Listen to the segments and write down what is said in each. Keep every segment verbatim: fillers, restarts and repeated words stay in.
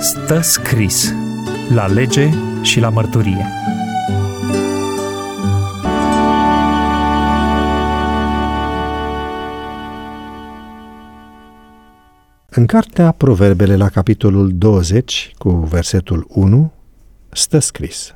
Stă scris la lege și la mărturie. În cartea Proverbele, la capitolul douăzeci, cu versetul unu, stă scris: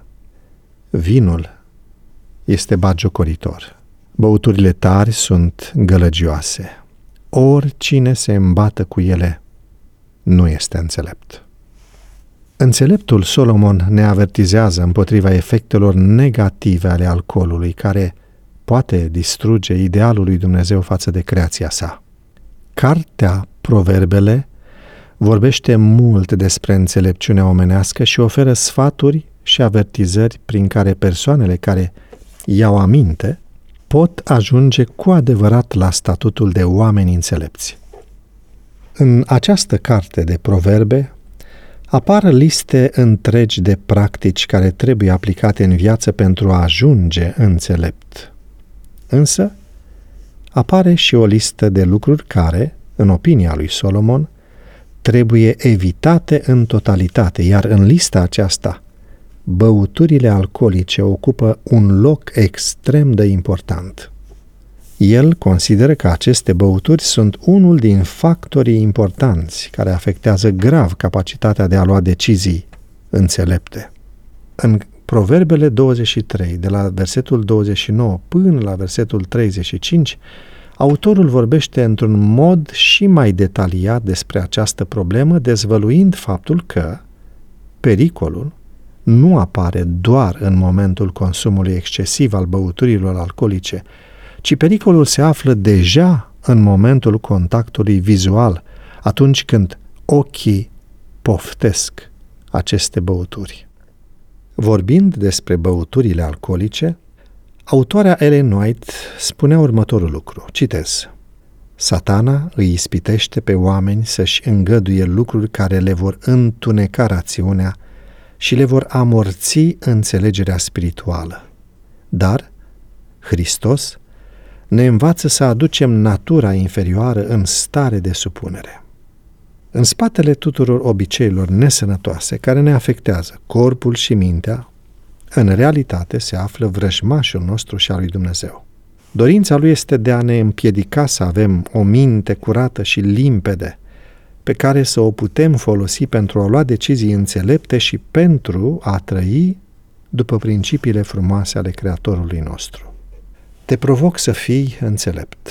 vinul este batjocoritor, băuturile tari sunt gălăgioase, oricine se îmbată cu ele nu este înțelept. Înțeleptul Solomon ne avertizează împotriva efectelor negative ale alcoolului, care poate distruge idealul lui Dumnezeu față de creația sa. Cartea Proverbele vorbește mult despre înțelepciunea omenească și oferă sfaturi și avertizări prin care persoanele care iau aminte pot ajunge cu adevărat la statutul de oameni înțelepți. În această carte de proverbe apar liste întregi de practici care trebuie aplicate în viață pentru a ajunge înțelept. Însă, apare și o listă de lucruri care, în opinia lui Solomon, trebuie evitate în totalitate, iar în lista aceasta, băuturile alcoolice ocupă un loc extrem de important. El consideră că aceste băuturi sunt unul din factorii importanți care afectează grav capacitatea de a lua decizii înțelepte. În Proverbele douăzeci și trei, de la versetul douăzeci și nouă până la versetul treizeci și cinci, autorul vorbește într-un mod și mai detaliat despre această problemă, dezvăluind faptul că pericolul nu apare doar în momentul consumului excesiv al băuturilor alcoolice, ci pericolul se află deja în momentul contactului vizual, atunci când ochii poftesc aceste băuturi. Vorbind despre băuturile alcoolice, autoarea Ellen White spunea următorul lucru, citez: Satana îi ispitește pe oameni să-și îngăduie lucruri care le vor întuneca rațiunea și le vor amorți înțelegerea spirituală. Dar Hristos ne învață să aducem natura inferioară în stare de supunere. În spatele tuturor obiceiurilor nesănătoase care ne afectează corpul și mintea, în realitate se află vrăjmașul nostru și al lui Dumnezeu. Dorința lui este de a ne împiedica să avem o minte curată și limpede, pe care să o putem folosi pentru a lua decizii înțelepte și pentru a trăi după principiile frumoase ale Creatorului nostru. Te provoc să fii înțelept.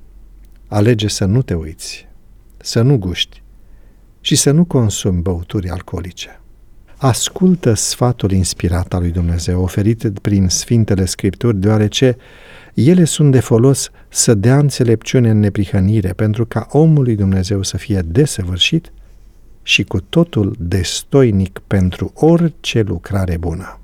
Alege să nu te uiți, să nu guști și să nu consumi băuturi alcoolice. Ascultă sfatul inspirat al lui Dumnezeu, oferit prin Sfintele Scripturi, deoarece ele sunt de folos să dea înțelepciune în neprihănire, pentru ca omul lui Dumnezeu să fie desăvârșit și cu totul destoinic pentru orice lucrare bună.